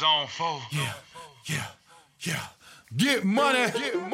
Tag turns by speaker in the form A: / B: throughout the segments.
A: Zone 4.
B: Yeah. Get money.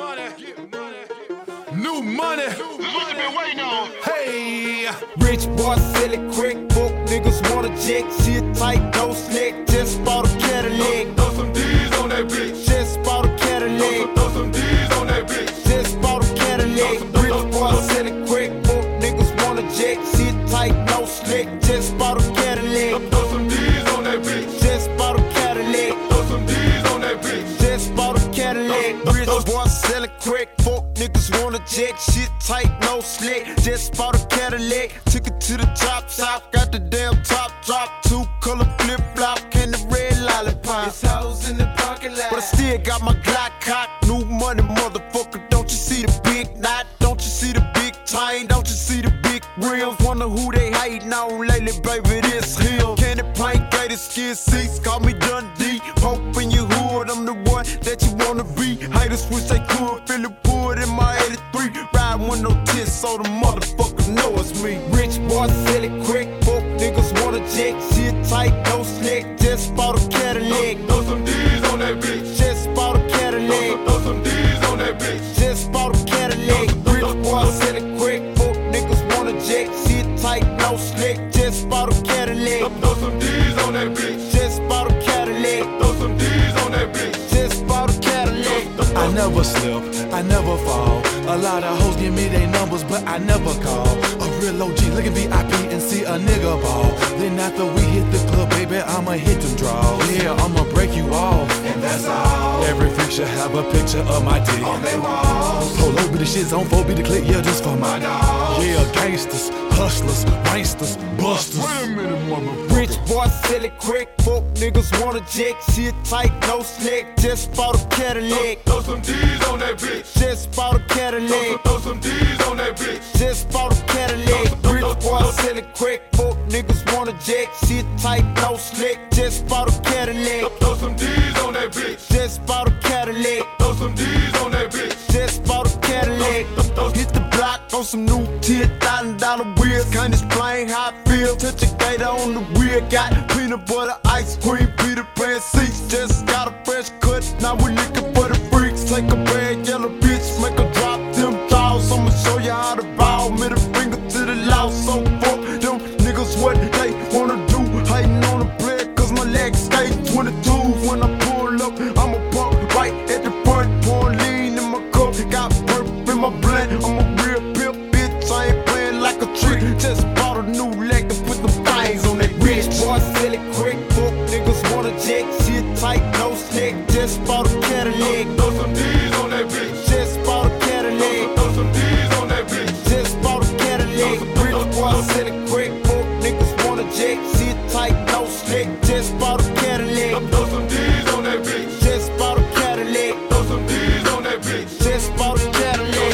B: New money.
A: This is what you been waiting on.
C: Hey, rich boy selling crack, folk niggas wanna check. Shit tight, no slick. Just bought a Cadillac.
A: Throw some D's on that bitch.
C: Just bought a Cadillac.
A: Throw some D's on that bitch.
C: Just bought a Cadillac. Rich boy selling crack, folk niggas wanna check. Shit tight, no slick. Just bought a Cadillac.
A: Throw some D's on that bitch.
C: Just bought a Cadillac.
A: Throw some D's on that bitch.
C: Just bought a Cadillac. Rich boy selling crack, folk niggas wanna check. Shit tight, no slick. Just bought a Cadillac. Took it to the top shop. Got the damn top drop. 2-color flip flop. And the red lollipop. It's hoes in the parking lot. But I still got my Glock cock. New money, motherfucker. Don't you see the big knot? Don't you see the big chain? Don't you see the big rims? Wonder who they hating on lately, baby. This him. Candy paint, gated skin seats. Call me Dundee. Hope in your hood. I'm the one that you wanna be. Haters wish they could feel it pulled in my 83. Ride with no tits, so the motherfucker know it's me. Rich boy selling crack, folk niggas wanna check. Shit tight, no slick. Just bought a Cadillac.
A: Throw some D's on that bitch.
C: Just bought a Cadillac.
A: Throw some D's on that bitch.
C: Just bought a Cadillac. Rich boy selling crack, folk niggas wanna check. Shit tight, no slick. Just bought a Cadillac.
A: Throw some D's on that bitch.
C: Just bought a Cadillac.
A: Throw some D's on that bitch.
C: Just bought a Cadillac.
B: I never slip, I never fall. A lot of hoes give me their numbers, but I never call. A real OG looking VIP and see a nigga ball. Then after we hit the club, baby, I'ma hit them draws. Yeah, I'ma break you off, and that's all. Every freak should have a picture of my dick on their walls. Polo be the shit, Zone 4 be the click, yeah, just for my dog. Yeah, gangsters, hustlers, wanksters, busters. Wait a minute, motherfucker.
C: Rich boy selling crack, folk niggas wanna check. Shit tight, no slick. Just bought a Cadillac.
A: Throw some D's on that bitch.
C: Just bought a Cadillac.
A: Throw some D's on that bitch.
C: Just bought a Cadillac. Rich boy selling crack, folk niggas wanna jack. Shit tight, no slick. Just bought a Cadillac.
A: Throw some D's on that bitch.
C: Just bought a Cadillac.
A: Throw some D's on that bitch.
C: Just bought a Cadillac. Hit the block on some new $10,000 wheels. Can't explain how I feel. Touch a gator on the wheel. Got peanut butter, ice cream, Peter Pan seats. Just got a fresh cut. Now we looking for the freaks. Take a bad yellow bitch, make her drop them jaws. I'ma show you how to ball. Middle finger to the law. So fuck them niggas what they wanna do. Hating on the play, cause my legs skate 22. When I pull up, I'ma park right at the front. Pouring lean in my cup, got burp in my blood. I'm a real pimp, bitch. I ain't playing like a trick. Just bought a new leg and put the things on that bitch. Boy, selling crack, folk niggas wanna check. Shit tight, no slick. Just bought a Cadillac.
A: Throw some D's on that bitch.
C: Just bought a Cadillac.
A: Throw some D's on that bitch.
C: Just bought a Cadillac. Rich boy selling crack, folk niggas wanna check. Shit tight, no slick. Just bought a Cadillac.
A: Throw some D's on that bitch.
C: Just bought a Cadillac.
A: Throw some D's on that bitch.
C: Just bought a Cadillac.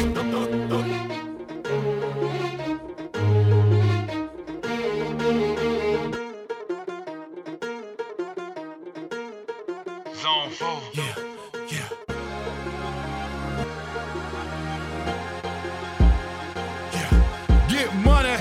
A: Zone 4.
B: Yeah. Get money.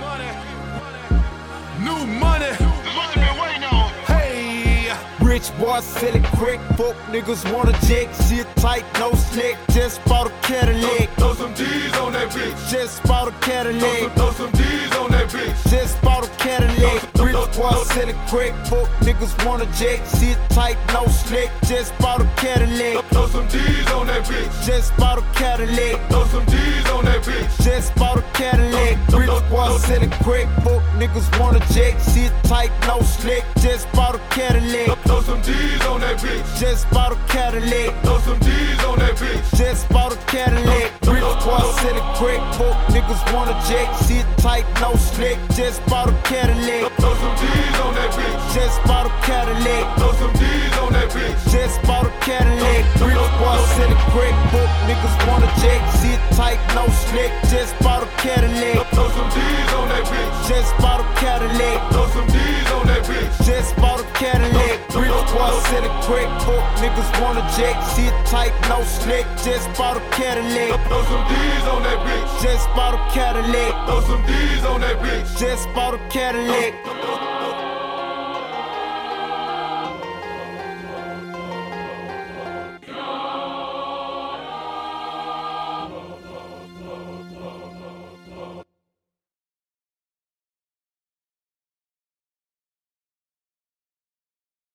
B: New money.
A: This is what you been waiting on.
B: Hey.
C: Rich boy selling crack, folk niggas wanna check. Shit tight, no slick. Just bought a Cadillac.
A: Throw some D's on that bitch.
C: Just bought a Cadillac.
A: Throw some D's on that bitch.
C: Just bought a Cadillac. Rich boy selling crack, folk niggas wanna jack. Shit tight, no slick. Just bought a Cadillac.
A: Throw some D's on that bitch.
C: Just bought a Cadillac.
A: Throw some D's on that bitch.
C: Just bought a Cadillac. Rich boy selling crack, folk niggas wanna jack. Shit tight, no slick. Just bought a Cadillac.
A: Throw some D's on that bitch.
C: Just bought a Cadillac.
A: Throw some D's on that bitch.
C: Just bought a Cadillac. Rich boy selling crack, folk niggas wanna jack. Shit tight, no slick. Just bought a Cadillac.
A: Throw some D's on that bitch.
C: Just bought a Cadillac.
A: Throw some D's on that bitch.
C: Just bought a Cadillac. Rich boy selling crack, folk niggas wanna jack. Shit tight, no slick. Just bought a Cadillac.
A: Throw some D's on that bitch.
C: Just bought a Cadillac.
A: Throw some D's on that bitch.
C: Just bought a Cadillac. Rich boy selling crack, folk niggas wanna jack. Shit tight, no slick. Just bought a Cadillac.
A: Throw some D's on that bitch.
C: Just bought a Cadillac.
A: Throw some D's on that bitch.
C: Just bought a Cadillac.